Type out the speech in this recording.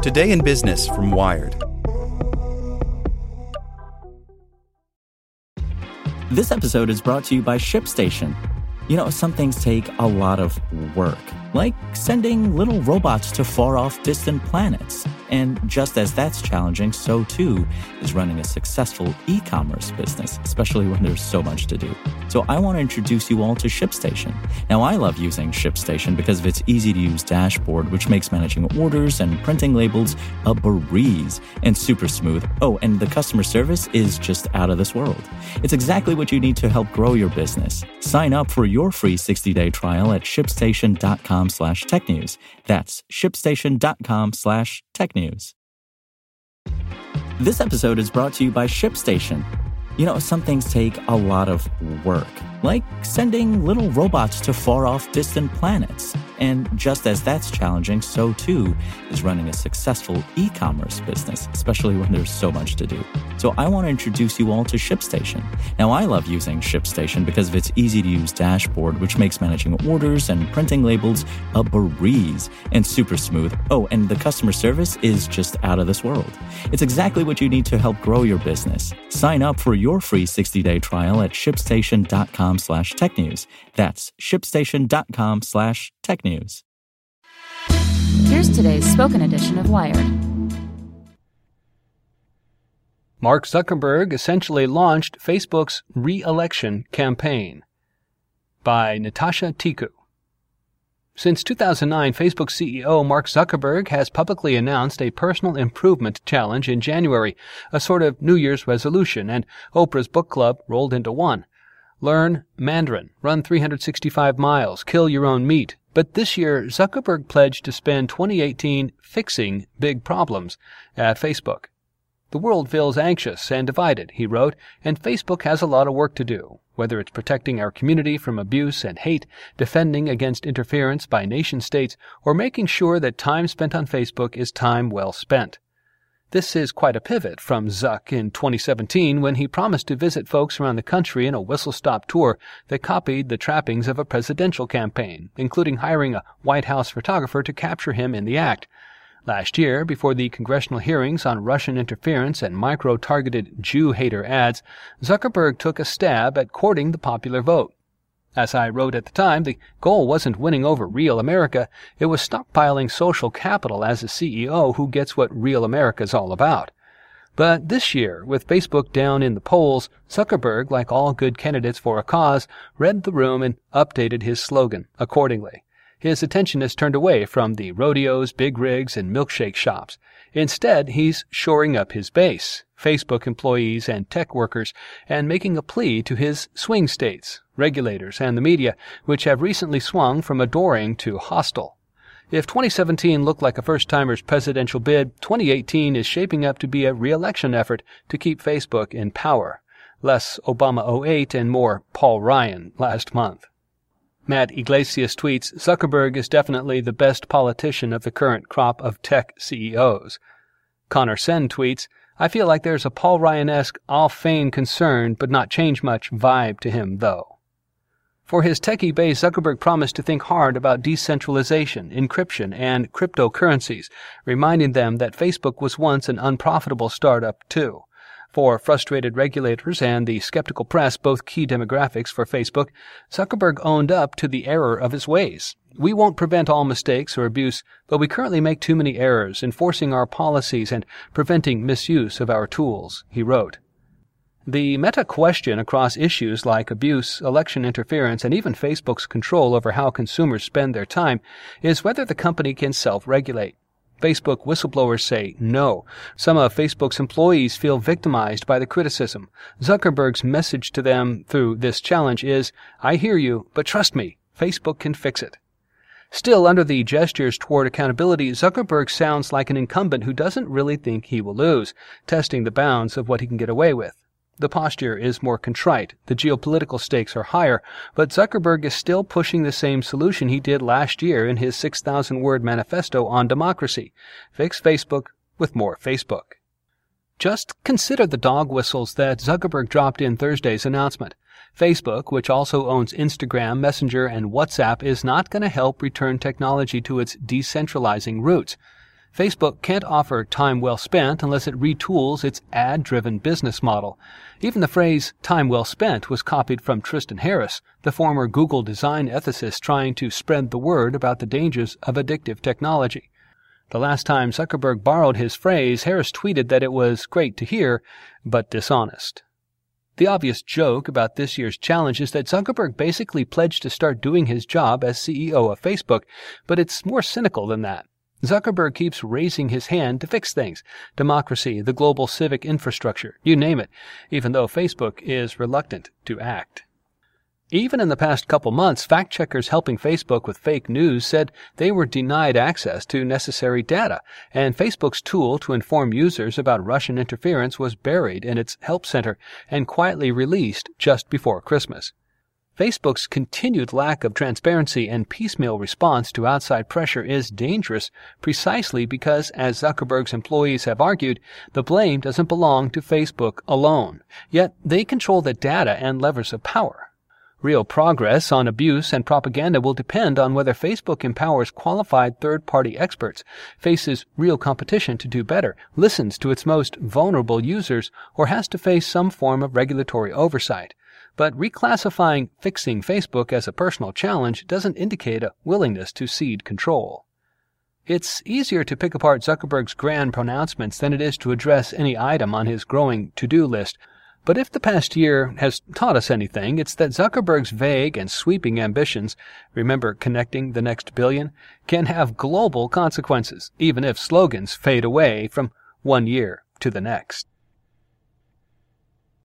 Today in Business from Wired. This episode is brought to you by ShipStation. You know, some things take a lot of work, like sending little robots to far-off distant planets. And just as that's challenging, so too is running a successful e-commerce business, especially when there's so much to do. So I want to introduce you all to ShipStation. Now, I love using ShipStation because of its easy-to-use dashboard, which makes managing orders and printing labels a breeze and super smooth. Oh, and the customer service is just out of this world. It's exactly what you need to help grow your business. Sign up for your free 60-day trial at shipstation.com/technews. That's shipstation.com/technews. This episode is brought to you by ShipStation. You know, some things take a lot of work, like sending little robots to far-off distant planets. And just as that's challenging, so too is running a successful e-commerce business, especially when there's so much to do. So I want to introduce you all to ShipStation. Now, I love using ShipStation because of its easy-to-use dashboard, which makes managing orders and printing labels a breeze and super smooth. Oh, and the customer service is just out of this world. It's exactly what you need to help grow your business. Sign up for your free 60-day trial at shipstation.com/technews. That's shipstation.com/technews. Here's today's spoken edition of Wired. Mark Zuckerberg essentially launched Facebook's re-election campaign. By Natasha Tiku. Since 2009, Facebook CEO Mark Zuckerberg has publicly announced a personal improvement challenge in January, a sort of New Year's resolution, and Oprah's book club rolled into one. Learn Mandarin, run 365 miles, kill your own meat. But this year, Zuckerberg pledged to spend 2018 fixing big problems at Facebook. The world feels anxious and divided, he wrote, and Facebook has a lot of work to do, whether it's protecting our community from abuse and hate, defending against interference by nation-states, or making sure that time spent on Facebook is time well spent. This is quite a pivot from Zuck in 2017 when he promised to visit folks around the country in a whistle-stop tour that copied the trappings of a presidential campaign, including hiring a White House photographer to capture him in the act. Last year, before the congressional hearings on Russian interference and micro-targeted Jew-hater ads, Zuckerberg took a stab at courting the popular vote. As I wrote at the time, the goal wasn't winning over real America, it was stockpiling social capital as a CEO who gets what real America's all about. But this year, with Facebook down in the polls, Zuckerberg, like all good candidates for a cause, read the room and updated his slogan accordingly. His attention is turned away from the rodeos, big rigs, and milkshake shops. Instead, he's shoring up his base, Facebook employees and tech workers, and making a plea to his swing states, regulators, and the media, which have recently swung from adoring to hostile. If 2017 looked like a first-timer's presidential bid, 2018 is shaping up to be a re-election effort to keep Facebook in power. Less Obama 08 and more Paul Ryan last month. Matt Iglesias tweets, Zuckerberg is definitely the best politician of the current crop of tech CEOs. Connor Sen tweets, I feel like there's a Paul Ryan-esque I'll feign concern but not change much vibe to him, though. For his techie base, Zuckerberg promised to think hard about decentralization, encryption, and cryptocurrencies, reminding them that Facebook was once an unprofitable startup, too. For frustrated regulators and the skeptical press, both key demographics for Facebook, Zuckerberg owned up to the error of his ways. We won't prevent all mistakes or abuse, but we currently make too many errors, enforcing our policies and preventing misuse of our tools, he wrote. The meta-question across issues like abuse, election interference, and even Facebook's control over how consumers spend their time is whether the company can self-regulate. Facebook whistleblowers say no. Some of Facebook's employees feel victimized by the criticism. Zuckerberg's message to them through this challenge is, I hear you, but trust me, Facebook can fix it. Still, under the gestures toward accountability, Zuckerberg sounds like an incumbent who doesn't really think he will lose, testing the bounds of what he can get away with. The posture is more contrite, the geopolitical stakes are higher, but Zuckerberg is still pushing the same solution he did last year in his 6,000-word manifesto on democracy. Fix Facebook with more Facebook. Just consider the dog whistles that Zuckerberg dropped in Thursday's announcement. Facebook, which also owns Instagram, Messenger, and WhatsApp, is not going to help return technology to its decentralizing roots. Facebook can't offer time well spent unless it retools its ad-driven business model. Even the phrase time well spent was copied from Tristan Harris, the former Google design ethicist trying to spread the word about the dangers of addictive technology. The last time Zuckerberg borrowed his phrase, Harris tweeted that it was great to hear, but dishonest. The obvious joke about this year's challenge is that Zuckerberg basically pledged to start doing his job as CEO of Facebook, but it's more cynical than that. Zuckerberg keeps raising his hand to fix things, democracy, the global civic infrastructure, you name it, even though Facebook is reluctant to act. Even in the past couple months, fact-checkers helping Facebook with fake news said they were denied access to necessary data, and Facebook's tool to inform users about Russian interference was buried in its help center and quietly released just before Christmas. Facebook's continued lack of transparency and piecemeal response to outside pressure is dangerous precisely because, as Zuckerberg's employees have argued, the blame doesn't belong to Facebook alone. Yet they control the data and levers of power. Real progress on abuse and propaganda will depend on whether Facebook empowers qualified third-party experts, faces real competition to do better, listens to its most vulnerable users, or has to face some form of regulatory oversight. But reclassifying fixing Facebook as a personal challenge doesn't indicate a willingness to cede control. It's easier to pick apart Zuckerberg's grand pronouncements than it is to address any item on his growing to-do list. But if the past year has taught us anything, it's that Zuckerberg's vague and sweeping ambitions, remember connecting the next billion, can have global consequences, even if slogans fade away from one year to the next.